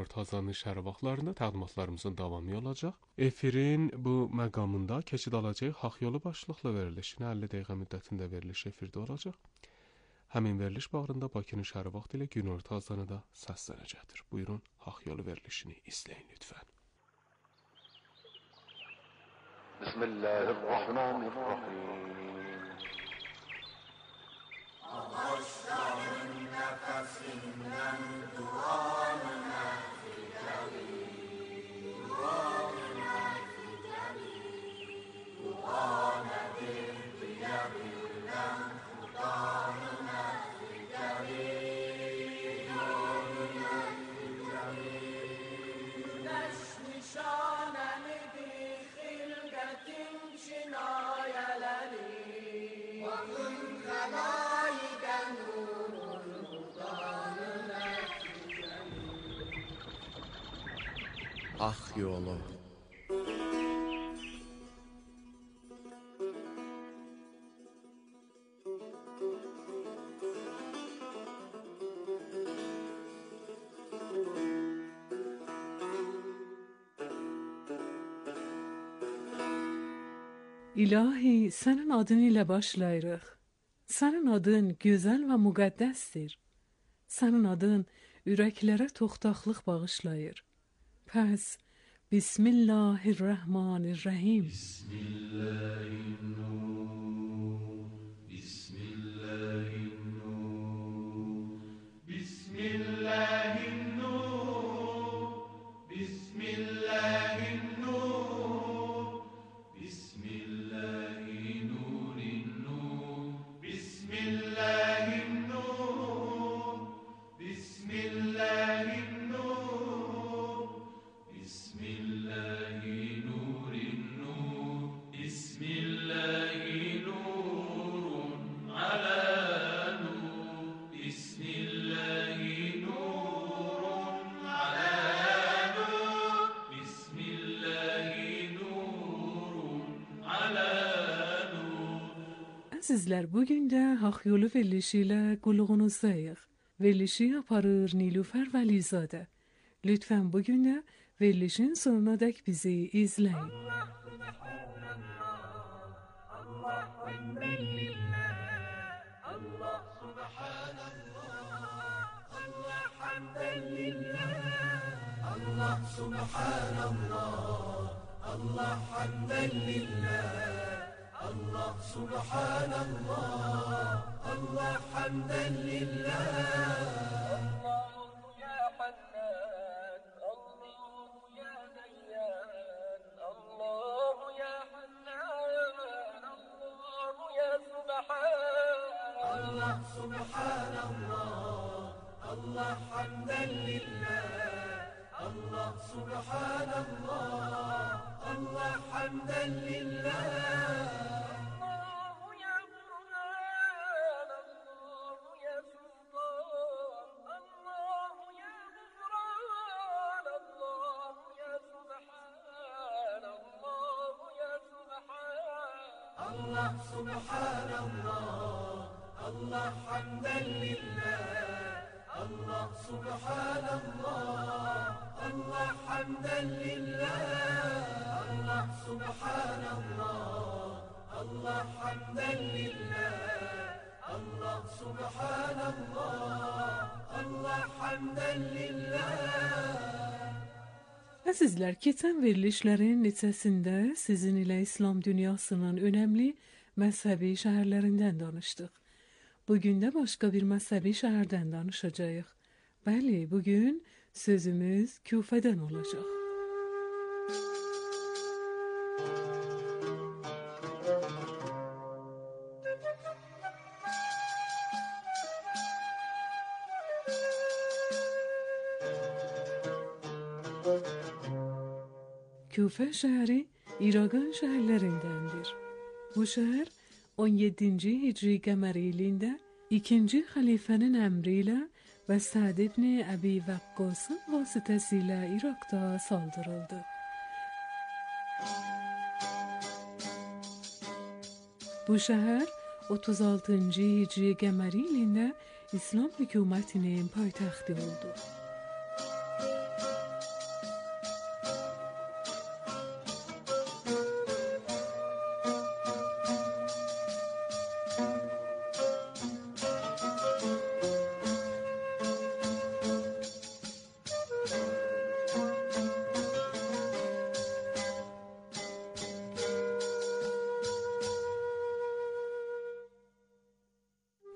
günorta azanı şəhər vaxtlarında təqdimatlarımızın davamı olacaq. Efirin bu məqamında keçid alacaq Haqq Yolu başlıqlı verilişinə 50 dəqiqə müddətində veriliş efirdə olacaq. Həmin veriliş bağrında Bakının şəhər vaxtı ilə günorta azanı da səslənəcəkdir. Buyurun, Haqq Yolu verilişini izləyin lütfən. Bismillahirrahmanirrahim. Ağaçların nefesinden duanına fidelim, duanına fidelim, dua nedir diyebilmem, Kur'an'ına fidelim, duanına fidelim. Güneş nişanelidir hilgetin çinayeleri, vakın kelaiden nurun Kur'an'ına fidelim. Haqq Yolu. İlahi, sənin adın ilə başlayırıq. Sənin adın gözəl və müqəddəsdir. Sənin adın ürəklərə toxtaqlıq bağışlayır. Pəs, Bismillahirrahmanirrahim. Bismillahirrahmanirrahim. Bismillahirrahmanirrahim. Bismillahirrahmanirrahim. Bismillahirrahmanirrahim. Əzizlər, bugün də Haqq Yolu verilişi ilə qulluğunuzdayıq. Verilişi aparır Nilüfər Vəlizadə. Lütfən bugün də verilişin sonuna dək bizi izləyin. Allah subhanallah, Allah hamden lillah. Allah subhanallah, Allah hamden lillah. Allahu ya Hannan, Allahu ya Dayyan, Allahu ya Hannan, Allahu ya Subhan. Allah subhanallah, Allah hamden lillah. Allah subhanallah, Allah hamden lillah. Allah subhanallah, Allah hamden lillah. Allah subhanallah, Allah hamden lillah. Allah subhanallah, Allah hamden lillah. Allah subhanallah, Allah hamden lillah. Əzizlər, keçən verilişlərin neçəsində sizin ilə İslam dünyasının önəmli məzhəbi şəhərlərindən danışdıq. Bugün də başqa bir məzhəbi şəhərdən danışacağıq. Bəli, bugün sözümüz Küfədən olacaq. Küfə şəhəri İraqın şəhərlərindəndir. Bu şəhər 17-ci Hicri qəməri ilində 2-ci xəlifənin əmri ilə və Səd ibn Əbi Vəqqasın vasitəsilə İraqda saldırıldı. Bu şəhər 36-cı Hicri qəməri ilində İslam hökumətinin paytaxtı oldu.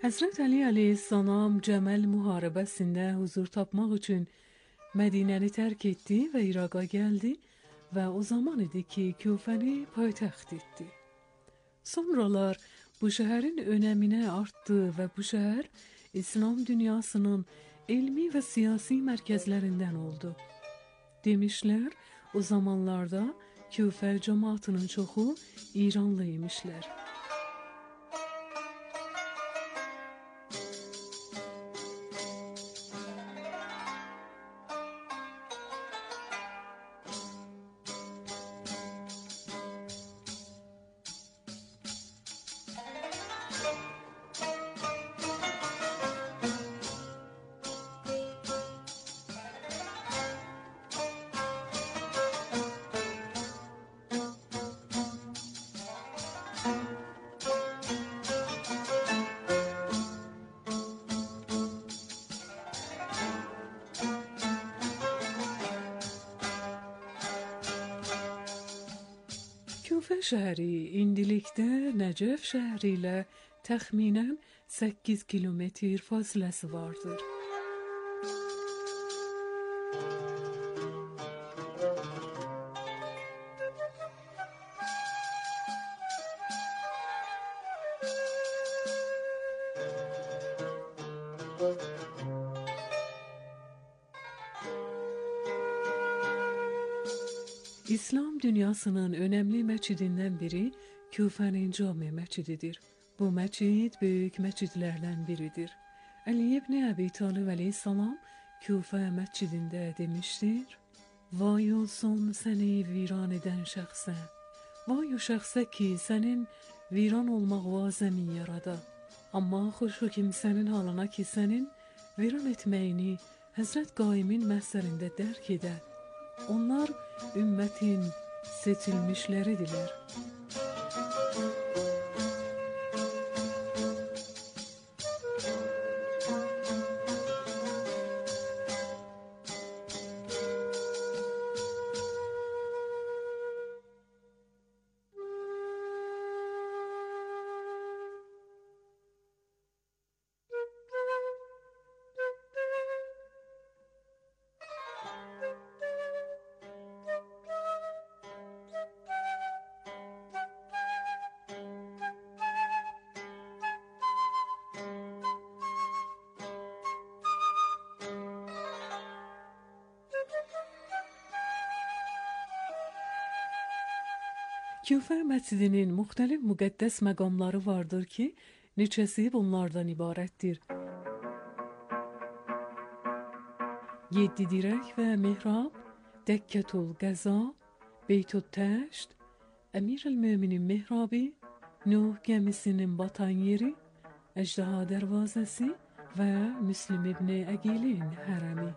Həzrət Əli əleyhissalam Cəməl müharibəsində huzur tapmaq üçün Mədinəni tərk etdi və İraqa gəldi və o zaman idi ki, Küfəni paytaxt etdi. Sonralar bu şəhərin önəminə artdı və bu şəhər İslam dünyasının elmi və siyasi mərkəzlərindən oldu. Demişlər, o zamanlarda Küfə cəmaatının çoxu İranlı imişlər. Küfə şəhəri indilikdə Nəcəf şəhəri ilə təxminən 8 kilometr fasiləsi vardır. İslam dünyasının önəmli məscidindən biri Küfənin Cami məscididir. Bu məscid böyük məscidlərdən biridir. Əli ibn Əbi Talib əleyhissalam Küfə məscidində demişdir: "Vay olsun səni viran edən şəxsə. Vay o şəxsə ki, sənin viran olmaq vazəmin yarada. Amma xoş o kimsənin halına ki, sənin viran etməyini Həzrət Qaimin məhzərində dərk edə. Onlar ümmətin seçilmişləridirlər." Küfə məscidinin müxtəlif müqəddəs məqamları vardır ki, neçəsi bunlardan ibarətdir. 7 dirək və mihrab, Dəkkətul Qəza, Beytut Təşt, Əmir-el-Möminin mihrabı, Nuh gəmisinin batan yeri, Əjdaha dərvazəsi və Müslim ibn Əqilin hərəmi.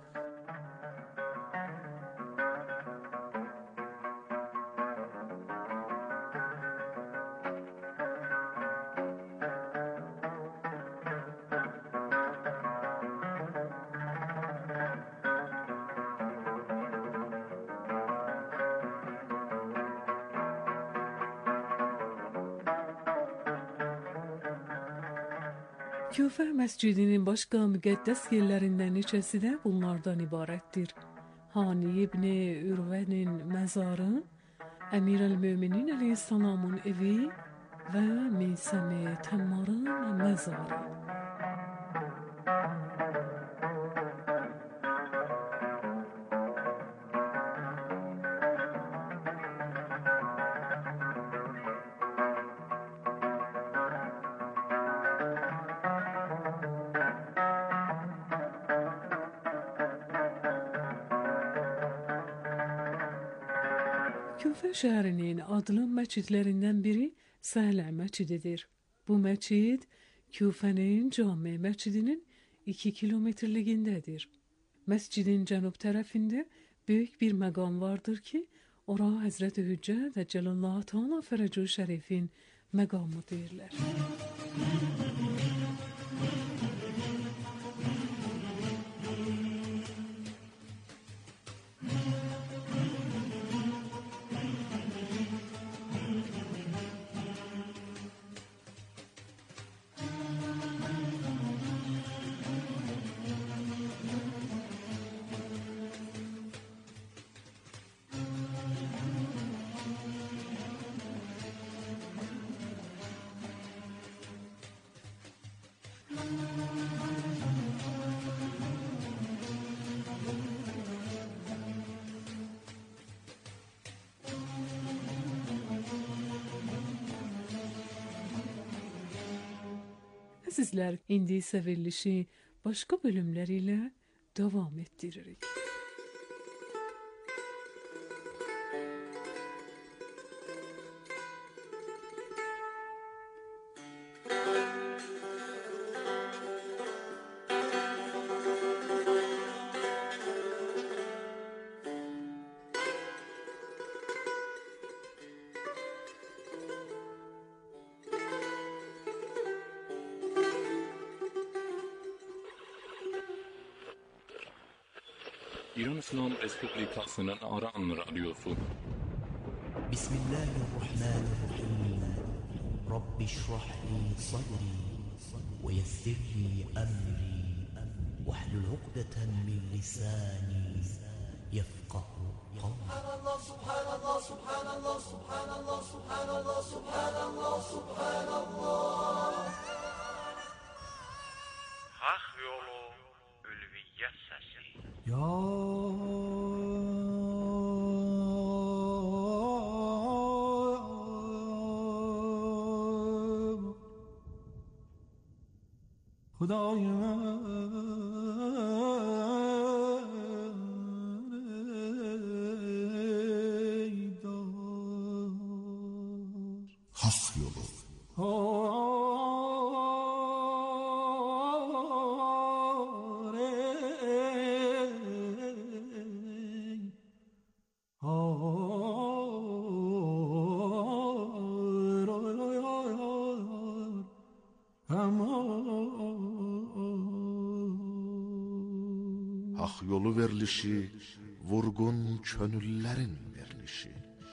Küfə məscidinin başqa müqəddəs yerlərindən neçəsi də bunlardan ibarətdir. Hani ibn Ürvənin məzarı, Əmir-el-Möminin əleyhissalamın evi və Meysəm-i Təmmarın məzarı. Küfə şəhərinin adlı məscidlərindən biri Səhlə məscididir. Bu məscid Küfənin Cami məscidinin 2 kilometrliyindədir. Məscidin cənub tərəfində böyük bir məqam vardır ki, ora Həzrət Hüccət Əcəlallahu Teala Fərəcu Şərifin məqamı deyirlər. sizlər. İndi isə verilişi başqa bölümlər ilə davam etdiririk. İran İslam Respublikasının Aran Radyosu. Bismillahirrahmanirrahim. Rabbi şrah li sadri ve yessir li emri ve hlul uqdeten min lisani yefqahu qawli. Subhanallah, subhanallah, subhanallah, subhanallah, subhanallah, subhanallah. Hak yolu ülviyyət səsi. Ya Hak yolu. Hak yolu verilişi, vurgun könüllerin verilişi.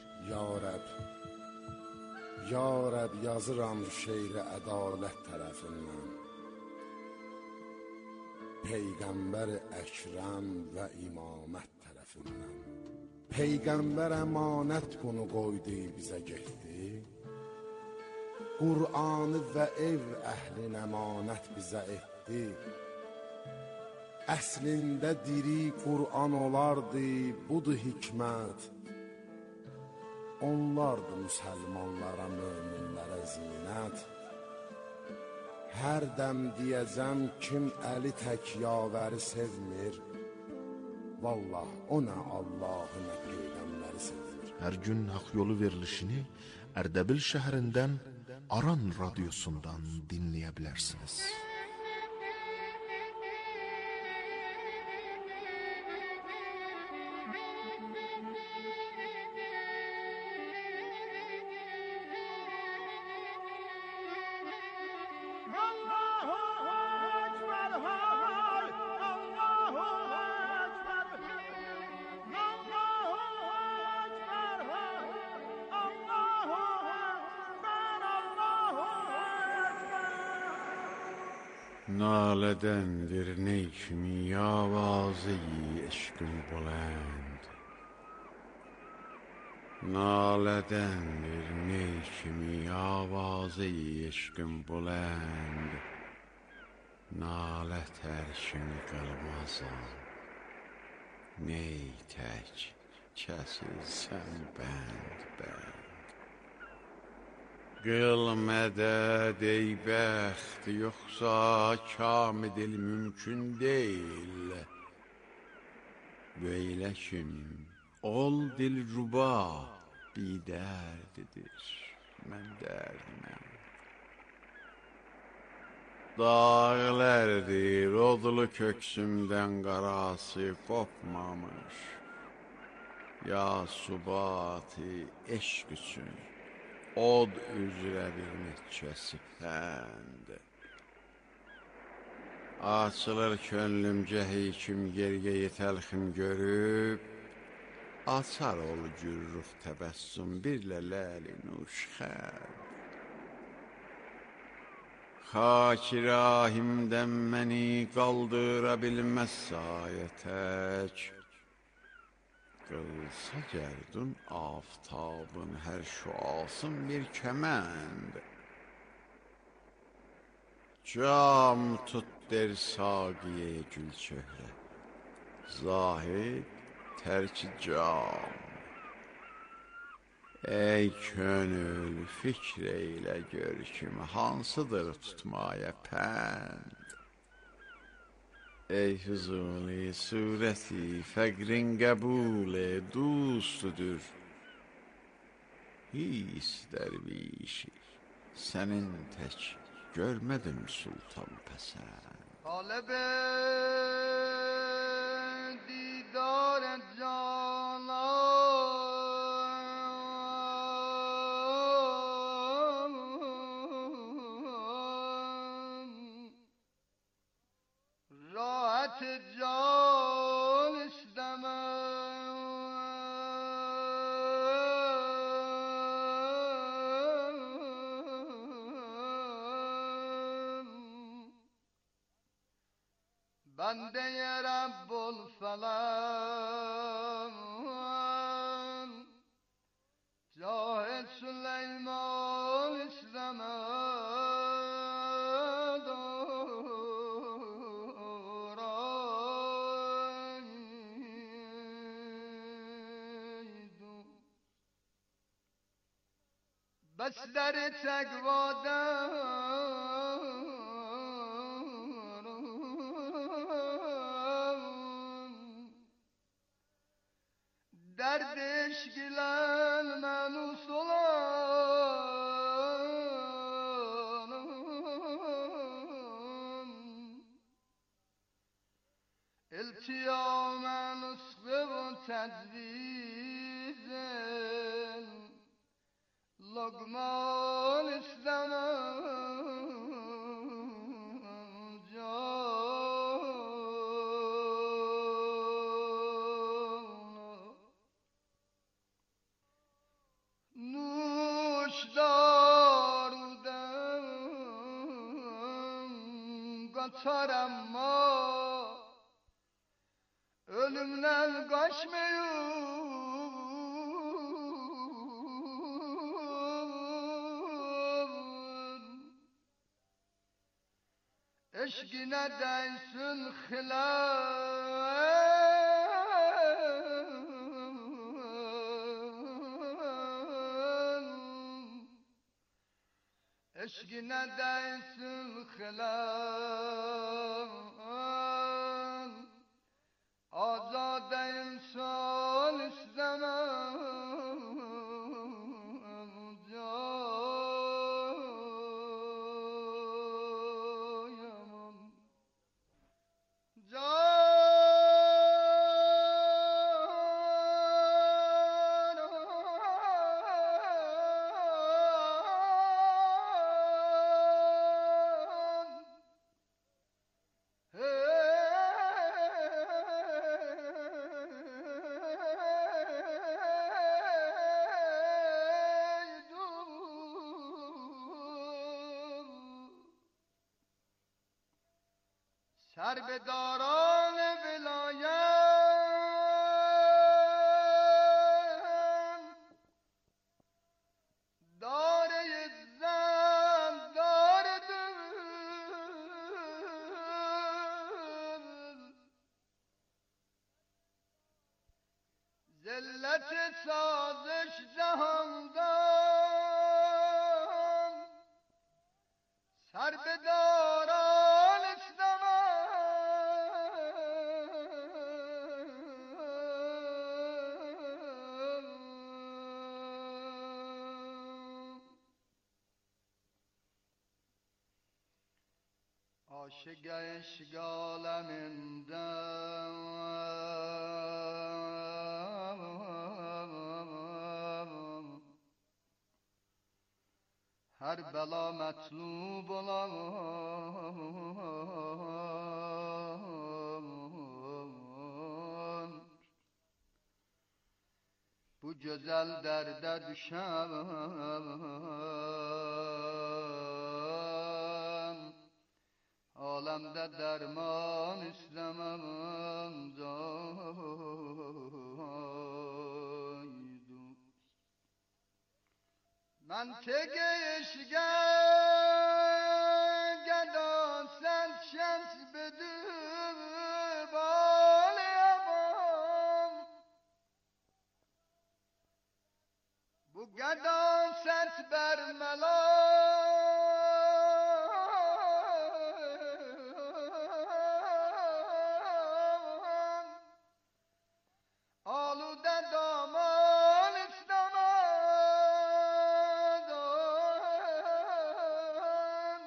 Ya Rəb, yazıram şeiri ədalət tərəfindən. Peyğəmbər Əkrəm və imamət tərəfindən. Peyğəmbər əmanət bunu qoydu, bizə getdi. Qur'anı və ev əhlin əmanət bizə etdi. Əslində diri Qur'an olardı, budur hikmət. Onlardı müsəlmanlara, möminlərə zinət. Hər dəm deyəcəm kim əli tək yavəri sevmir. Vallah o nə Allahı nə Peyğəmbəri sevmir. Her gün hak yolu verilişini Erdebil şəhərindən Aran radyosundan dinleyebilirsiniz. Nalədendir ney kimi avazı-i eşqim bulənd. Nalədendir ney kimi avazı-i eşqim bulənd. Nalə tərkin qılmazam, ney tək kəsilsən bənd bənd. Qıl mədəd ey bəxt, yoxsa kam dil mümkün deyil. Böylə kim, ol dilruba, bidərdidir, mən dərdiməm. Dağlərdir, odlu köksümdən qarası qopmamış. Ya subati eşq üçün, od üzrə bir neçəsi pənd. Açılır könlümcə heykim gergeyi təlxim görüb, açar ol gürrux təbəssüm bir ləli nuşxənd. Xaki rahimdən məni qaldıra bilməz sayə tək. Qılsa gərdun aftabın hər şüasın bir kəmənd. Cam tut der saqiyə gül çöhrə, zahid tərki cam. Ey könül fikr eyle gör kimi hansıdır tutmaya pənd. Ey huzuni sureti fəqrin qəbule dustudur. His dərvişi sənin tək görmədim sultan pəsənd. طالب دیدار جانان راحت جان بنده رب الفلک جاه سلیمان اسلمد بس در derdش gilen menus olan iltiyame nusgı ve tecvizin logman istemem kaçar ama ölümden kaçmıyor. Eşkine değsin hilal eşkine değsin hilal azade insan istemem cayaman سر به داران ولایت داره زن داره دل ذلت سازش جهاندان سر به داران عاشق اشگالمندم her bela metlub olan bu güzel derde düşen alemde derman istemem caydu منطق عشقه گدان سن شمس بدو بالی امام bu Bu gerdon sert bermelo alude daman istamadan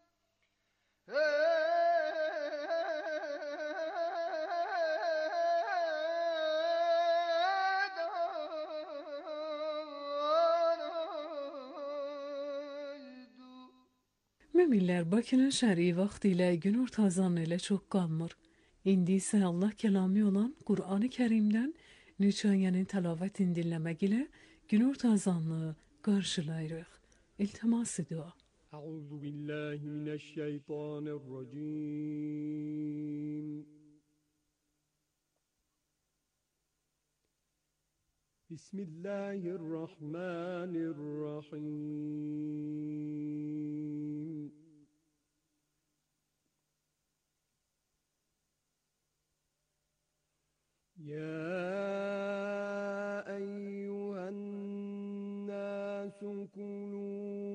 Möminlər Bakının şəri vaxtilə günorta azanı ilə çox qalmır. İndi isə Allah kəlamı olan Qur'an-ı Kərimdən neçə ayənin təlavətini dinləmək ilə günorta azanını qarşılayırıq. İltiması dua. Əuzu billahi mineşşeytanirracim. Bismillahirrahmanirrahim. Ya eyyühen nasu kulu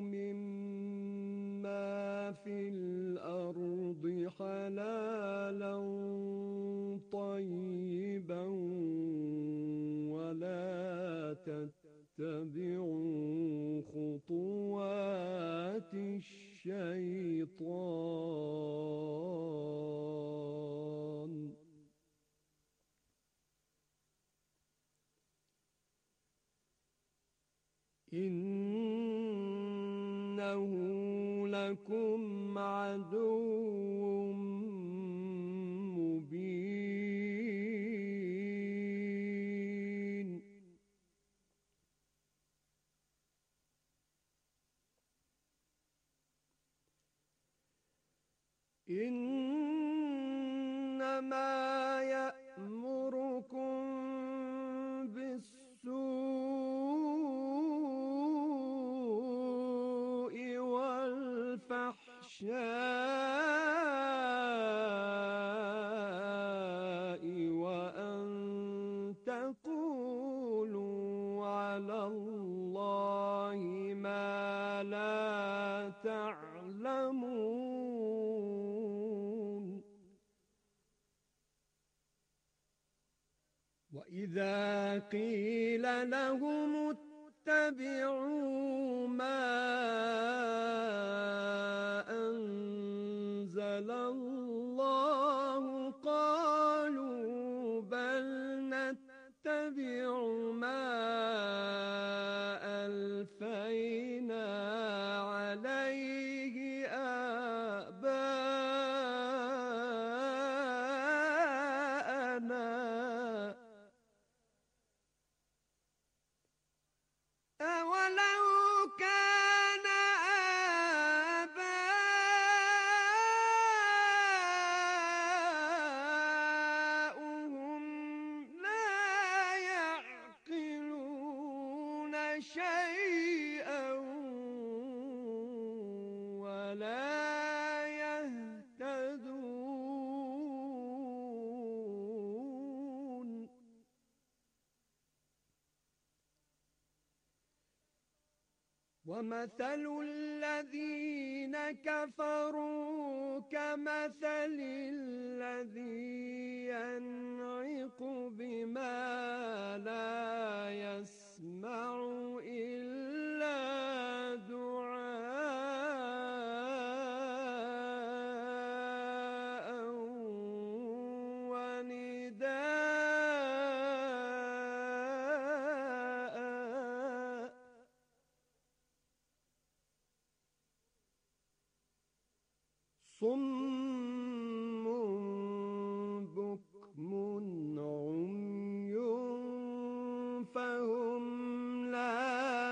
mimma fil ardı halalan tayyiban ve la تتبعوا خطوات الشيطان إنه لكم عدو إنما يأمركم بالسوء والفحشاء وأن تقولوا على الله ما لا تعلمون وإذا قيل لهم اتبعوا ما أنزل الله قالوا بل نتبع ما ألفينا عليه آباءنا أولو كان آباؤهم لا يعقلون شيئا ولا يهتدون ومثل الذين كفروا كمثل الذي ينعق بما لا يسمع إلا دعاء ونداء صم بكم عمي فهم لا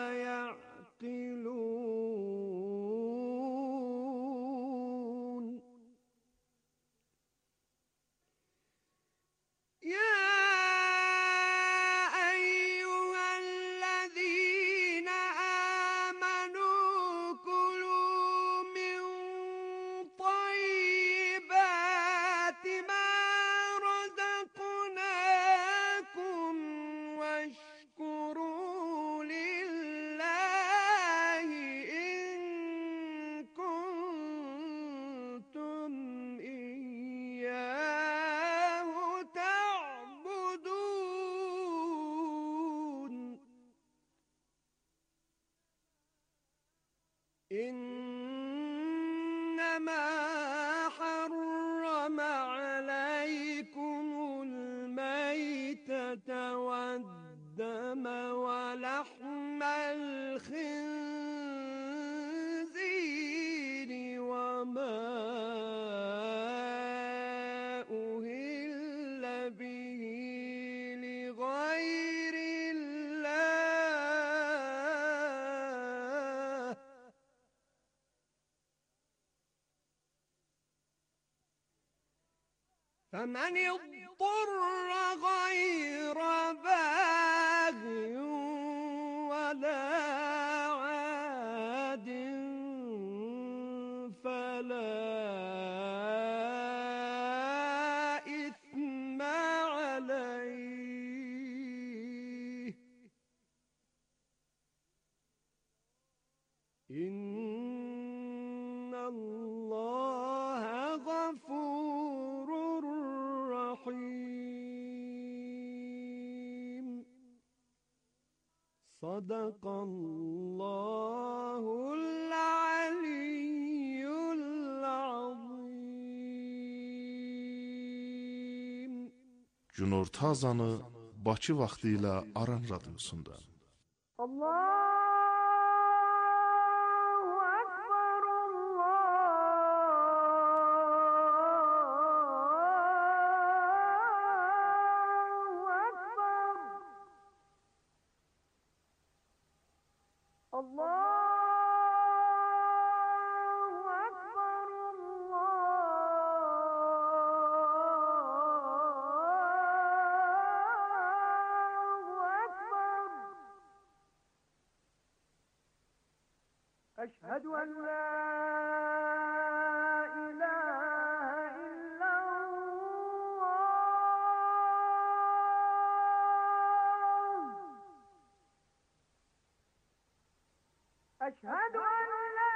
يعقلون يا أيها الذين آمنوا كلوا من طيب والدم ولحم الخنزير وما أهل به لغير الله فمن اضطر غير باغ ولا عاد فلا إثم عليه إن الله غفور رحيم صدق الله العلي العظيم. Günorta azanı Bakı vaxtı ilə Aran radiosunda. Allah أشهد أن لا إله إلا الله أشهد أن لا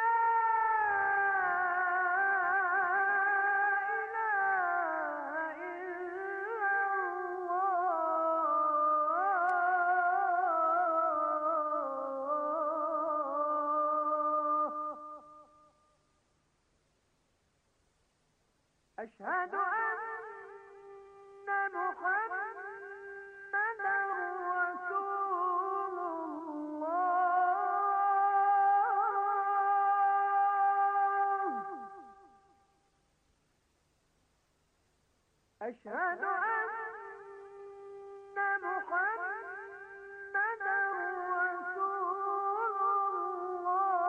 إله إلا الله أشهد أن محمدا رسول الله أشهد أن محمدا رسول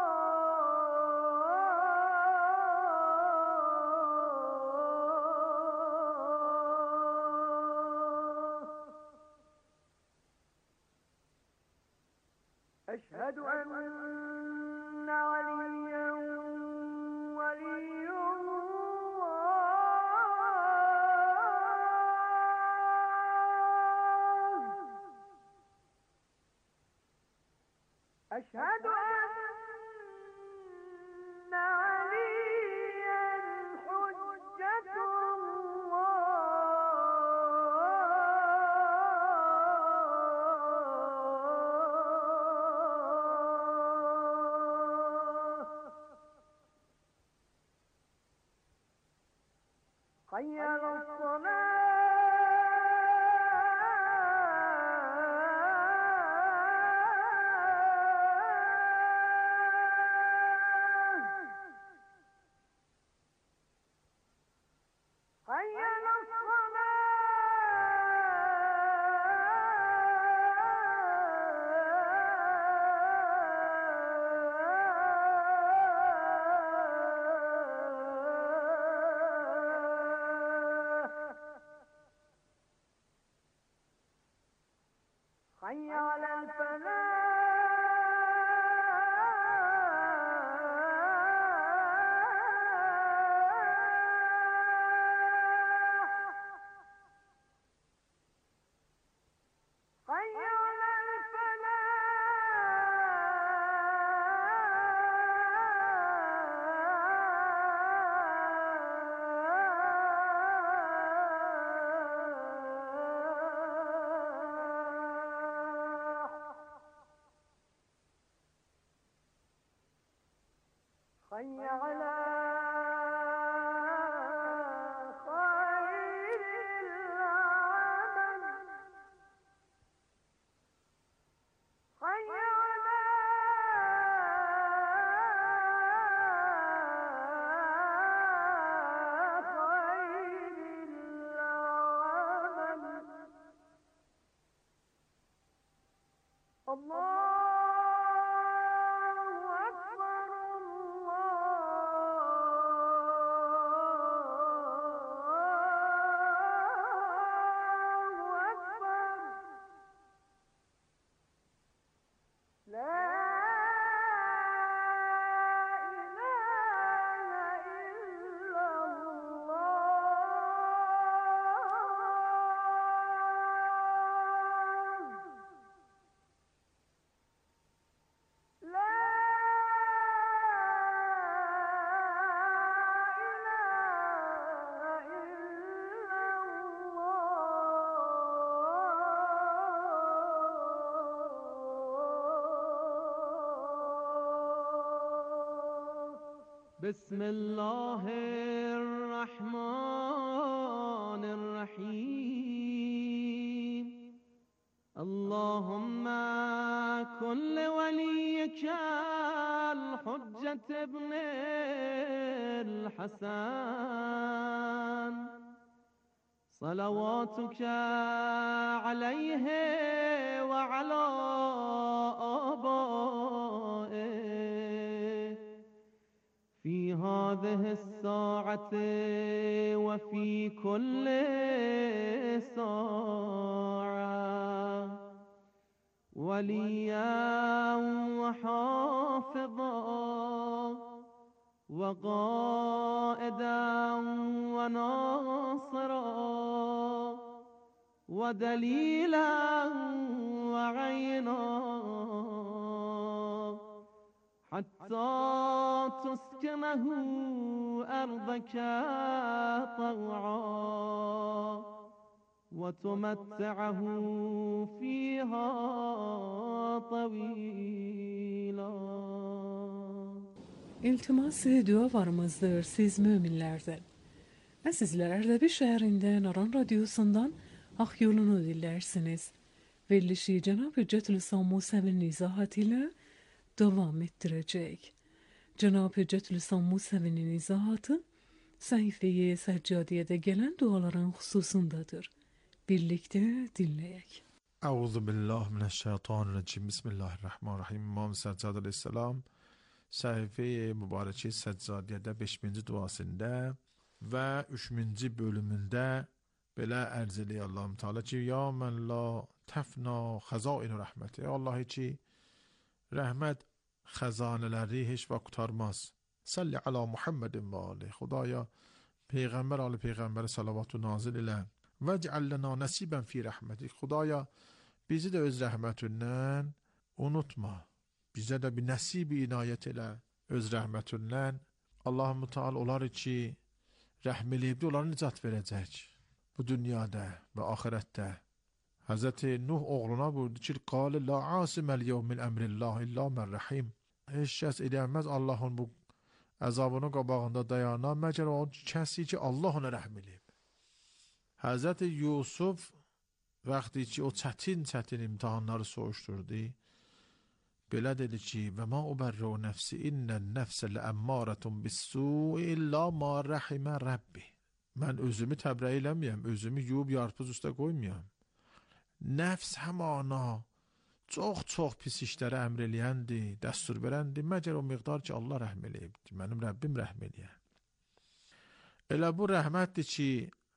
الله أشهد أن عليا ولي الله أشهد أن عليا حجة الله حي على الصلاة حي على الصلاة حي على الفلاح حي على الفلاح حي على خير العمل بسم الله الرحمن الرحيم اللهم كن لوليك الحجة ابن الحسن صلواتك عليه وعلى آبائه في هذه الساعة وفي كل ساعة وليا وحافظا وقائدا وناصرا ودليلا وعينا حتى تسكنه أرضك طوعا وتمتعه فيها طويلا. İltimas dualarımızdır siz müminlerden. Sizler Erdebil şehrinden Aran Radyosu'ndan Hak Yolunu dinlersiniz. Verilişi Cenab-ı Hüccetül İslam Musevi'nin izahatıyla devam ettirecek. Cenab-ı Hüccetül İslam Musevi'nin izahatı sayfayı seccadiyede gelen duaların hususundadır. Birlikte dinleyek. Euzu billahi mineşşeytanirracim. Bismillahirrahmanirrahim. İmam Seccad aleyhisselam sayfa-i mübareke seccadiyede 5-ci duasında ve 3-cü bölümünde belə ərz eləyir Allahum Teala ki, ya men la tefna xəzain rəhməti. Allah ki, rəhmət xəzanələri heç vaxt qurtarmaz. Salli ala Muhammedin və ali. Xudaya Peyğəmbər ali Peyğəmbərə salavatü nazil elə. Vec'al lana nəsibən fi rəhmətik. Xudaya bizi də öz rəhmətindən unutma. Bizə də bir nəsib-i inayət elə öz rəhmətindən. Allahum Teala onlar ki, rəhm eləyibdi, onlara nicat verəcək. Bu dünyada və axirətdə. Hazreti Nuh oğluna buyurdu ki, qâle la asiməl yevmil əmrillah illa mən rəhim. Heç kəs edəməz Allahın bu əzabının qabağında dayana, məgər o kəsi ki, Allah ona rəhm eləyib. Hazreti Yusuf vaxtı ki, o çətin imtihanları soğuşturdu. Belə dedi ki, və ma ubərrə o nəfsi innən nəfsə ləəmmarətun bis-su illa ma rəhimə Rabbi. Mən özümü təbrə eləməyəm, özümü yuyub yarpız üstə qoymayam. Nəfs həmana çox pis işlərə əmr eləyəndi, dəstur verəndi, məgər o miqdar ki, Allah rəhm eləyibdir, mənim Rəbbim rəhm eləyər. Elə bu rəhmətdir ki,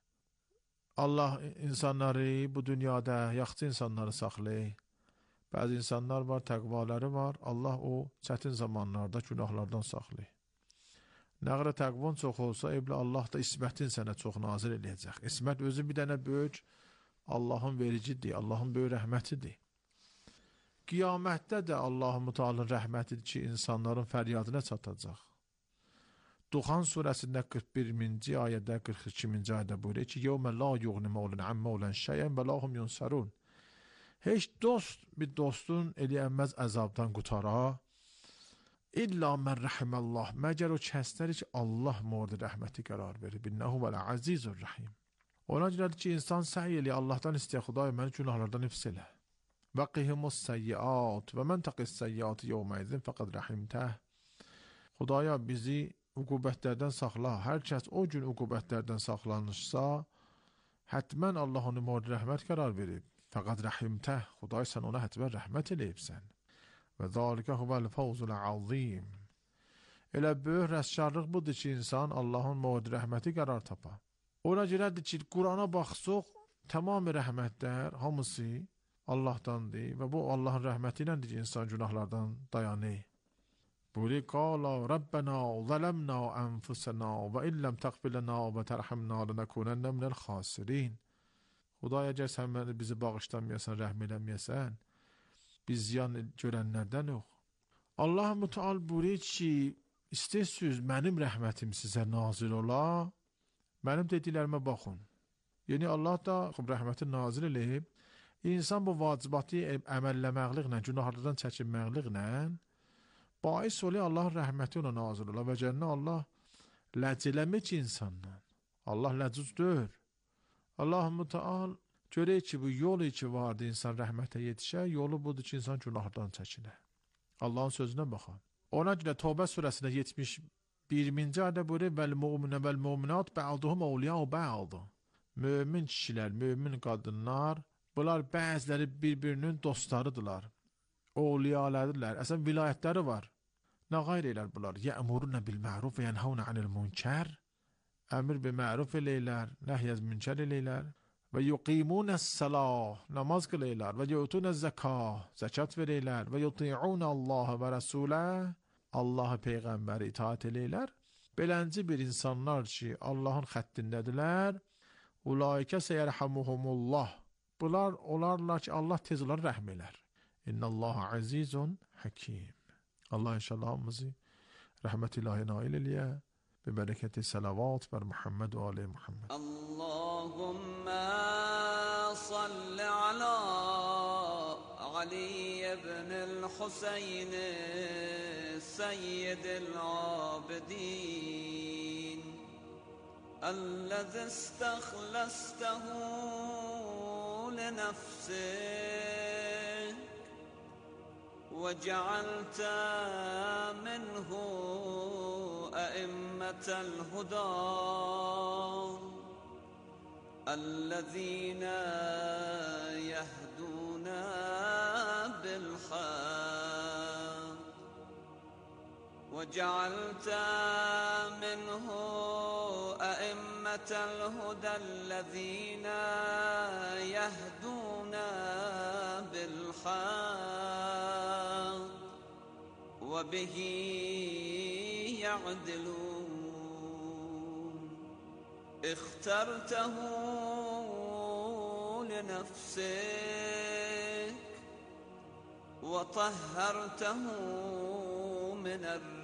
Allah insanları bu dünyada yaxşı insanları saxlayır. Bəzi insanlar var, təqvaları var, Allah o çətin zamanlarda günahlardan saxlayır. Nə qədər təqvan çox olsa, Allah da ismətin sənə çox nazir eləyəcək. İsmət özü bir dənə böyük Allahın vericidir, Allahın böyük rəhmətidir. Qiyamətdə də Allahın Teala'nın rəhmətidir ki, insanların fəryadına çatacaq. Duxan surəsində 41-ci ayədə, 42-ci ayədə buyurur ki, yevmə la yuğni məulən əm məulən şeyən və lahum yunsarun. Heç dost bir dostun eləyənməz əzabdan qutara, İlla mən rəhiməllah, məgər o kəsləri ki, Allah mordi rəhməti qərar verir. Binnəhu vələ azizur rəhim. Ona görədir ki, insan səy eləyir, Allahdan istəyir, Xudaya məni günahlardan hifz elə. Və qihimus səyyiat və mən təqis səyyiatı yevməizin fəqəd rəhimtəh. Xudaya bizi uqubətlərdən saxla. Hər kəs o gün uqubətlərdən saxlanışsa, hətmən Allah onu mordi rəhmət qərar verib. فقد رحمته، خدای سن ona حتما rəhmət eləyibsən. Və zalika huvel fawzul azim. Elə böyük rəskarlıq budur ki, insan Allahın mövd rəhməti qərar tapa. Ona görədir ki, Qurana baxsaq, tamam rəhmətlər hamısı Allahdandır və bu Allahın rəhməti iləndir ki, insan günahlardan dayanır. Buyuruyor, qala Rabbena zalemna anfusena və illəm təqbilena və tərhamna lənəkunənnə minəl xasirin. Xudaya əgər sən bizi bağışlamayasan, rəhm eləməyəsən, biz ziyan görənlərdən yox. Allah Müteal buyuruyor ki, istəyirsiniz mənim rəhmətim sizə nazil ola, mənim dediklərimə baxın. Yəni Allah da rəhməti nazil eləyib, insan bu vacibatı əməlləməkliklə, günahlardan çəkinməkliklə bais oluyor Allahın rəhməti ona nazil ola və cənnə Allah ləcələmir ki insandan. Allah ləcüzdür. Allah Müteal görək ki, bu yolu ki vardı insan rəhmətə yetişə, yolu budur ki insan günahlardan çəkinə. Allahın sözünə baxın. Ona görə Tövbə surəsində 71-ci ayədə buyurur, vəl-mu'minə vəl-mu'minat bə'duhum awliya'u bə'd. Mömin kişilər, mömin qadınlar, bunlar bəziləri bir-birinin dostlarıdırlar. Awliyalarıdırlar. Əslən vilayətləri var. Nə qayr eylər bunlar? Yə'muruna bil-ma'ruf və yenhavuna anil munkar. Əmr bi ma'ruf eləyirlər, nəhyəz münkar eləyirlər. Və yuqimunəs-salah, namaz qılırlar. Və yu'tunəz-zakah, zəkat verirlər. Və yuti'unəllaha və rasuləh, Allahı peyğəmbəri itaat eləyirlər. Belənci bir insanlar ki, Allahın xəttindədirlər. Ulaikə seyərhamuhumullah. Bunlar olarlar ki, Allah tez olar rəhm elər. İnnəllaha azizun hakim. Allah inşallah hamımızı rəhmət ilahi nail eləyə. ببركة الصلوات بر محمد وآل محمد. اللهم صل على علي بن الحسين سيد العابدين الذي استخلصته لنفسك وجعلت منه أئمة الهدى الذين يهدون بالحق وجعلت منه أئمة الهدى الذين يهدون بالحق وبه يعدلون اخترته لنفسك وطهرته من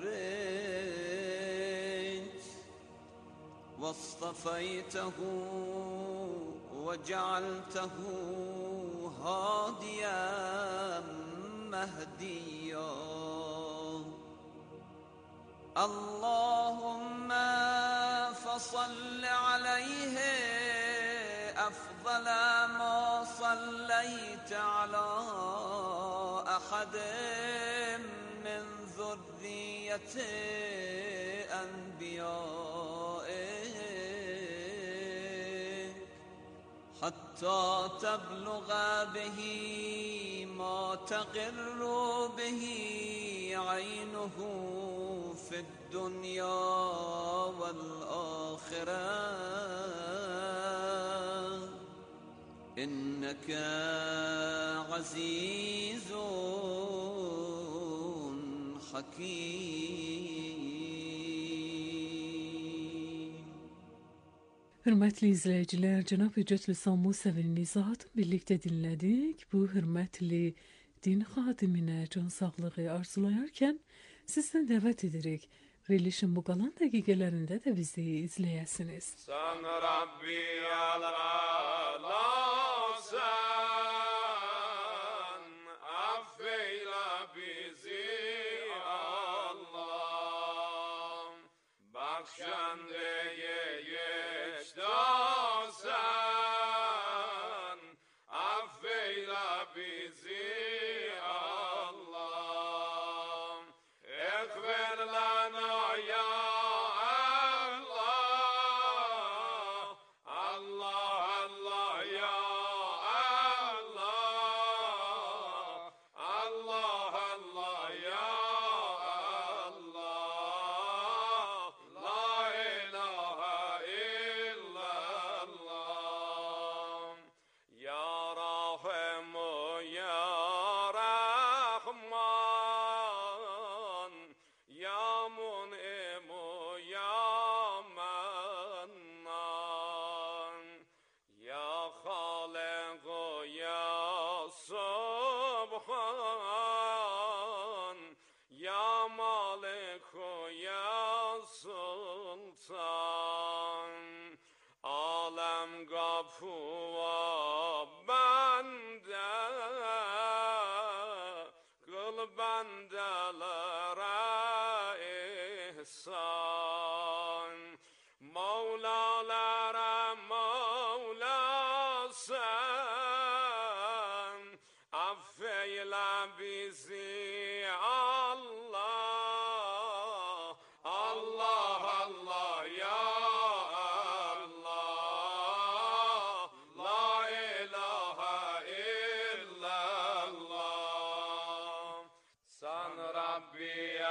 الرجس واصطفيته وجعلته هاديا مهديا اللهم فصل عليه أفضل ما صليت على أحد من ذرية أنبيائك حتى تبلغ به ما تقر به عينه في الدنيا والآخرة إنك عزيز حكيم. Hörmətli izləyicilər, Cənab Hüccətli Samu Səvinin izahatını birlikdə dinlədik. Bu hörmətli din xadiminə can sağlığı arzulayarkən sizdən dəvət edirik. Verilişin bu qalan dəqiqələrində də bizi izləyəsiniz. Sən Rabbi alasan, affeylə bizi Allah, bəxşəndəyə yecdasan, affeylə bizi Allah, ekber lana ya Allah, Allah, Allah ya Allah. affan Ya Malik o ya Sultan Alem kapıva bende Kıl bendelere ihsan Mevlalara Mevla sen Affeyle bizi Allah Allah Allah ya Allah La ilahe illallah Sen Rabbi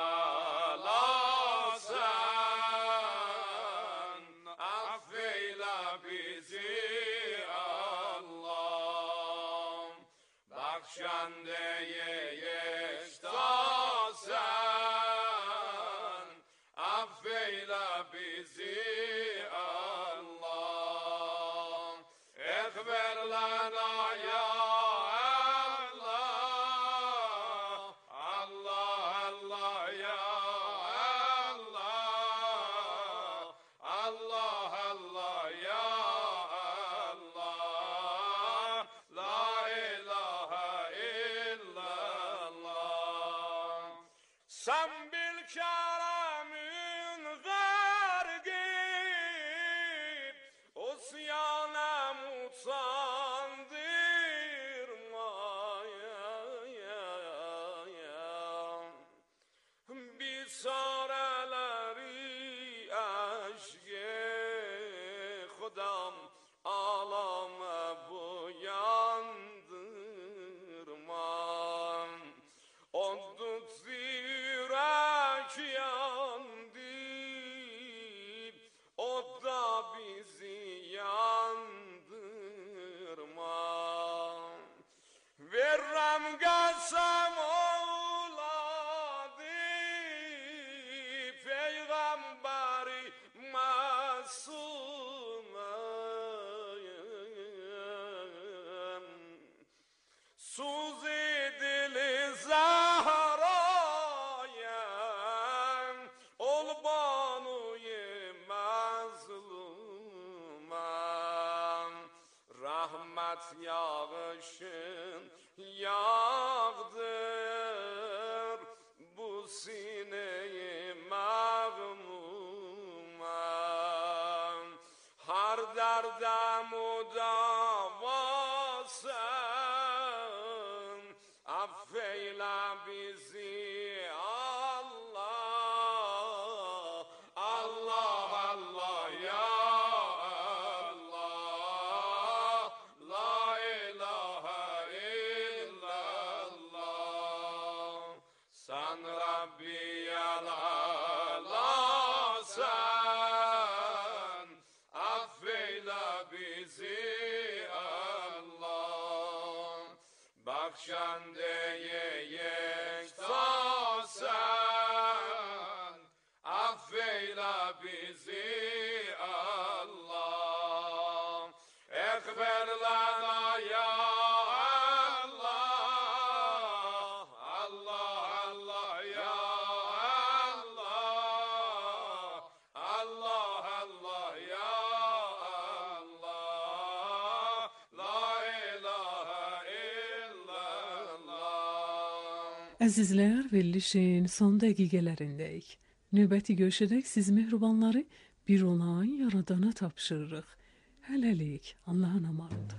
Allah sen Affeyle bizi Allah Bakşandeye yekta sen Affeyle bizi Allah Ekber lana ya Allah Allah Allah ya Allah Allah Allah ya Allah La ilahe illallah Sen bil keremün vergip Usyana mutandırmaya Bisareleri aşke Khudam alame buyandırma Oddut zirek yandı O da bizi yandırma Verrem gelsem oğladı Peygamberi masume Suzi dili Zahra'ya Ol banuye mazluma Rahmet yağışın yağdır Bu sineyi mağmuma Har derde mudavasın Affeyle bizi Allah Allah Allah ya Allah La ilahe illallah Sen Rabbi Allah sen Affeyle bizi Allah Bakşandeye yekta sen Affeyle bizi Allah Ekber lana ya Allah Allah Allah ya Allah Allah Allah ya Allah La ilahe illallah Əzizlər, verilişin son dəqiqələrindəyik. Növbəti görüşədək siz mehribanları bir olan Yaradana tapşırırıq. Hələlik, Allahın amanında.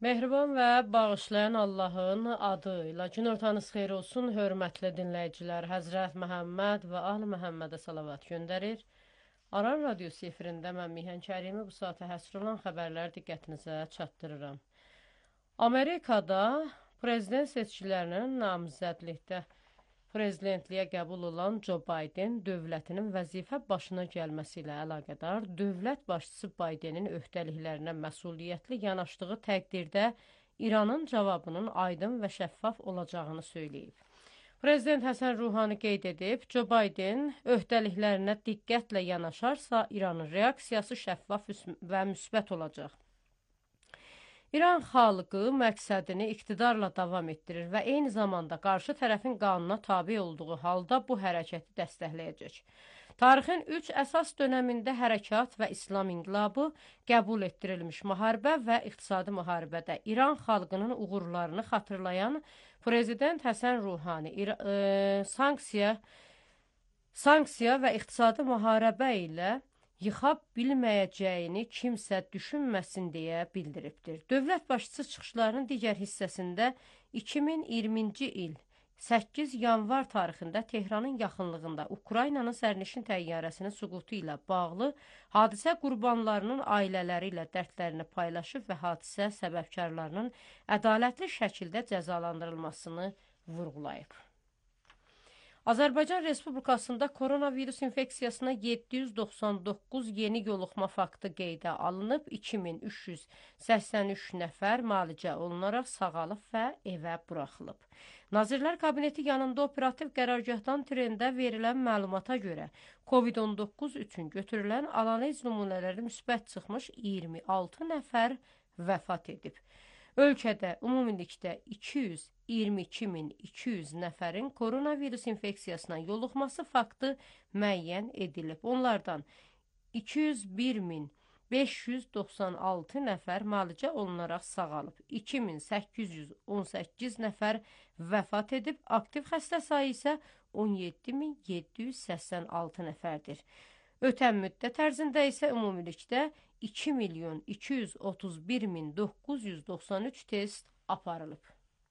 Mehriban və bağışlayan Allahın adı ilə günortanız xeyir olsun, hörmətli dinləyicilər. Həzrət Məhəmməd və Ahl-i Məhəmmədə salavat göndərir. Aran radiosu efirində mən Mihan Kərimi bu saata həsr olan xəbərləri diqqətinizə çatdırıram. Amerikada prezident seçkilərinin namizədlikdə prezidentliyə qəbul olan Joe Biden dövlətinin vəzifə başına gəlməsi ilə əlaqədar dövlət başçısı Bidenin öhdəliklərinə məsuliyyətli yanaşdığı təqdirdə İranın cavabının aydın və şəffaf olacağını söyləyib. Prezident Həsən Ruhani qeyd edib, Joe Biden öhdəliklərinə diqqətlə yanaşarsa İranın reaksiyası şəffaf və müsbət olacaq. İran xalqı məqsədini iqtidarla davam etdirir və eyni zamanda qarşı tərəfin qanuna tabe olduğu halda bu hərəkəti dəstəkləyəcək. Tarixin 3 əsas dönəmində hərəkat və İslam inqilabı, qəbul etdirilmiş müharibə və iqtisadi müharibədə İran xalqının uğurlarını xatırlayan Prezident Həsən Ruhani sanksiya və iqtisadi müharibə ilə yıxa bilməyəcəyini kimsə düşünməsin deyə bildiribdir. Dövlət başçısı çıxışlarının digər hissəsində 2020-ci il 8 yanvar tarixində Tehranın yaxınlığında Ukraynanın sərnişin təyyarəsinin süqutu ilə bağlı hadisə qurbanlarının ailələri ilə dərdlərini paylaşıb və hadisə səbəbkarlarının ədalətli şəkildə cəzalandırılmasını vurğulayıb. Azərbaycan Respublikasında koronavirus infeksiyasına 799 yeni yoluxma faktı qeydə alınıb, 2383 nəfər müalicə olunaraq sağalıb və evə buraxılıb. Nazirlər Kabineti yanında operativ qərargahdan trendə verilən məlumata görə COVID-19 üçün götürülən analiz nümunələri müsbət çıxmış 26 nəfər vəfat edib. Ölkədə ümumilikdə 222.200 nəfərin koronavirus infeksiyasına yoluxması faktı müəyyən edilib. Onlardan 201.596 nəfər müalicə olunaraq sağalıb. 2818 nəfər vəfat edib. Aktiv xəstə sayı isə 17.786 nəfərdir. Ötən müddət ərzində isə ümumilikdə 2.231.993 test aparılıb.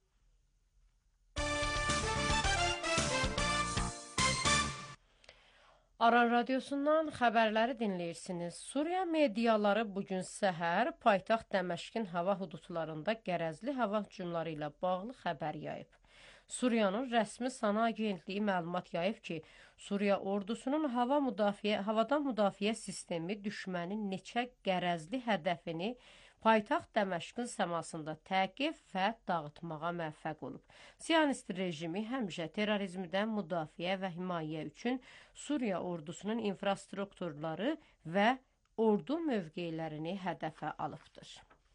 Aran radiosundan xəbərləri dinləyirsiniz. Suriya mediaları bugün səhər paytaxt Dəməşqin hava hududlarında qərəzli hava hücumları ilə bağlı xəbər yayıb. Suriyanın rəsmi SANA agentliyi məlumat yayıb ki, Suriya ordusunun havadan müdafiə sistemi düşmənin neçə qərəzli hədəfini paytaxt Dəməşqin səmasında təqib və dağıtmağa müvəffəq olub. Siyonist rejimi həmişə terrorizmdən müdafiə və himayə üçün Suriya ordusunun infrastrukturları və ordu mövqelərini hədəfə alıbdır.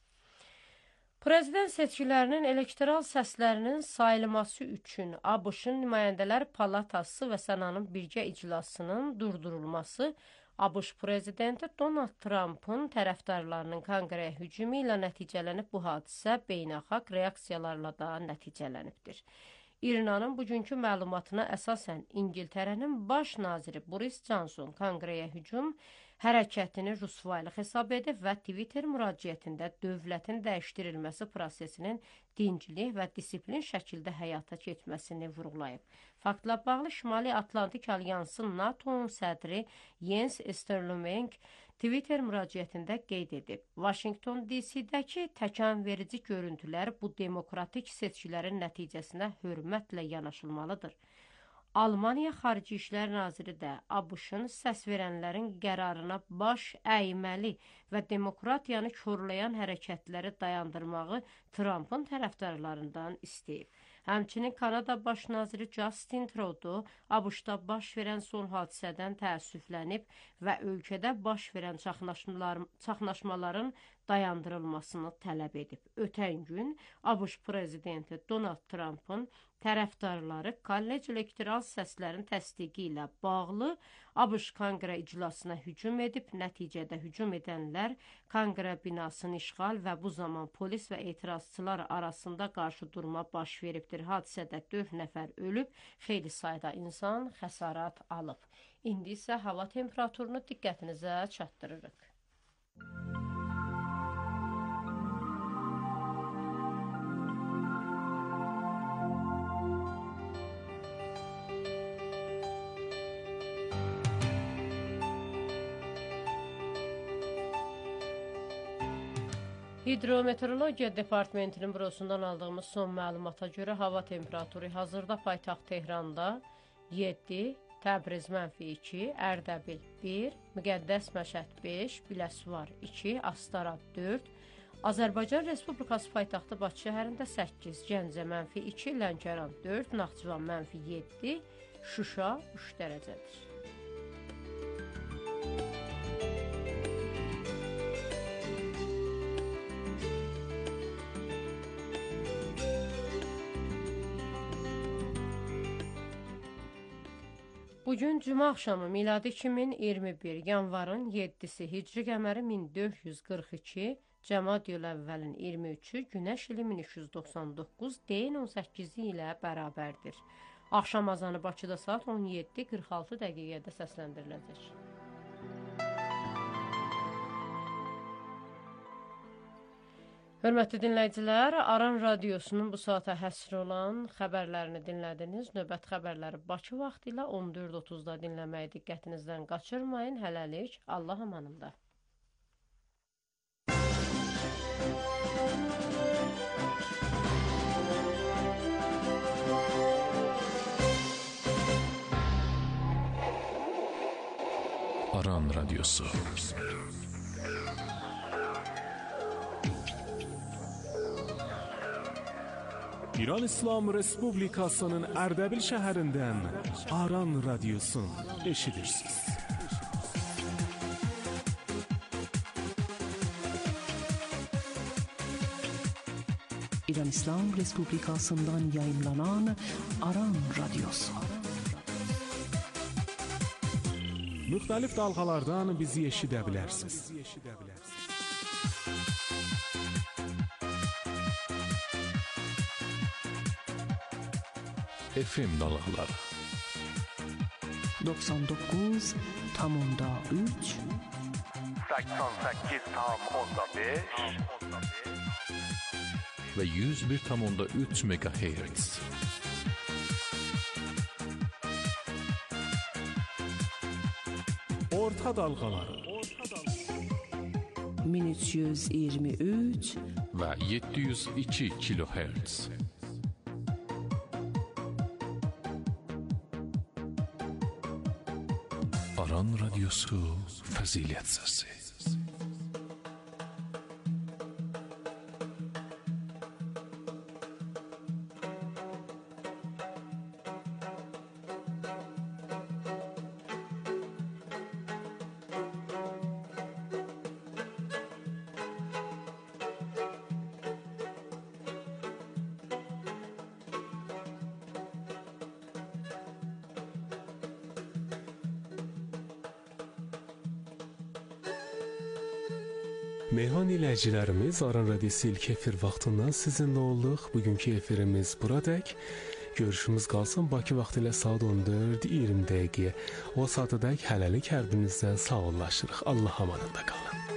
Prezident seçkilərinin elektoral səslərinin sayılması üçün ABŞ-ın Nümayəndələr Palatası və Sənanın birgə iclasının durdurulması, ABŞ prezidenti Donald Trump'ın tərəfdarlarının konqrəyə hücumu ilə nəticələnib. Bu hadisə beynəlxalq reaksiyalarla da nəticələnibdir. İrnanın bugünkü məlumatına əsasən İngiltərənin baş naziri Boris Johnson konqrəyə hücum hərəkətini rüsvaylıq hesab edib və Twitter müraciətində dövlətin dəyişdirilməsi prosesinin dinclik və disiplin şəkildə həyata keçməsini vurğulayıb. Faktla bağlı Şimali Atlantik Alyansın NATO-nun sədri Jens Stoltenberg Twitter müraciətində qeyd edib. Washington DC-dəki təkanverici görüntülər bu demokratik seçkilərin nəticəsinə hörmətlə yanaşılmalıdır. Almaniya Xarici İşlər Naziri də ABŞ-ın səs verənlərin qərarına baş əyməli və demokratiyanı korlayan hərəkətləri dayandırmağı Trump'ın tərəfdarlarından istəyib. Həmçinin Kanada Baş naziri Justin Trudeau ABŞ-da baş verən son hadisədən təəssüflənib və ölkədə baş verən çaxnaşmaların dayandırılmasını tələb edib. Ötən gün ABŞ prezidenti Donald Trump'ın tərəfdarları kollec elektoral səslərin təsdiqi ilə bağlı ABŞ konqrə iclasına hücum edib. Nəticədə hücum edənlər konqrə binasını işğal və bu zaman polis və etirazçılar arasında qarşı durma baş veribdir. Hadisədə 4 nəfər ölüb, xeyli sayda insan xəsarət alıb. İndi isə hava temperaturunu diqqətinizə çatdırırıq. Hidrometeorologiya Departamentinin bürosundan aldığımız son məlumata görə hava temperaturu hazırda paytaxt Tehranda 7, Təbriz -2, Ərdəbil 1, Müqəddəs Məşəd 5, Biləsuvar 2, Astara 4, Azərbaycan Respublikası paytaxtı Bakı şəhərində 8, Gəncə -2, Lənkəran 4, Naxçıvan -7, Şuşa 3 dərəcədir. Bugün cümə axşamı miladi 2021, yanvarın 7-si, hicri qəməri 1442, Cəmadiyül əvvəlin 23-ü, günəş ili 1399, deyin 18-i ilə bərabərdir. Axşam azanı Bakıda saat 17:46 dəqiqədə səsləndiriləcək. Hörmətli dinləyicilər, Aran Radiosunun bu saata həsr olan xəbərlərini dinlədiniz. Növbəti xəbərləri Bakı vaxtı ilə 14:30-da dinləməyi diqqətinizdən qaçırmayın. Hələlik, Allah amanında. Aran Radyosu. İran İslam Respublikasının Ərdəbil şəhərindən Aran Radyosun eşidirsiniz. İran İslam Respublikasından yayımlanan Aran Radyosu. Müxtəlif dalğalardan bizi eşidə bilərsiniz. FM dalğaları 99,3 88,5 ve 101,3 MHz. Orta dalğaları 1323 ve 702 kHz. Aran Radyosu Fəzilət Səsi. Meyhan iləcilərimiz Aran Radiosu ilk efir vaxtından sizinlə olduq. Bugünkü efirimiz buradək. Görüşümüz qalsın Bakı vaxtı ilə saat 14:20 dəqiqəyə. O saatadək hələlik hər birinizdən sağollaşırıq. Allah amanında qalın.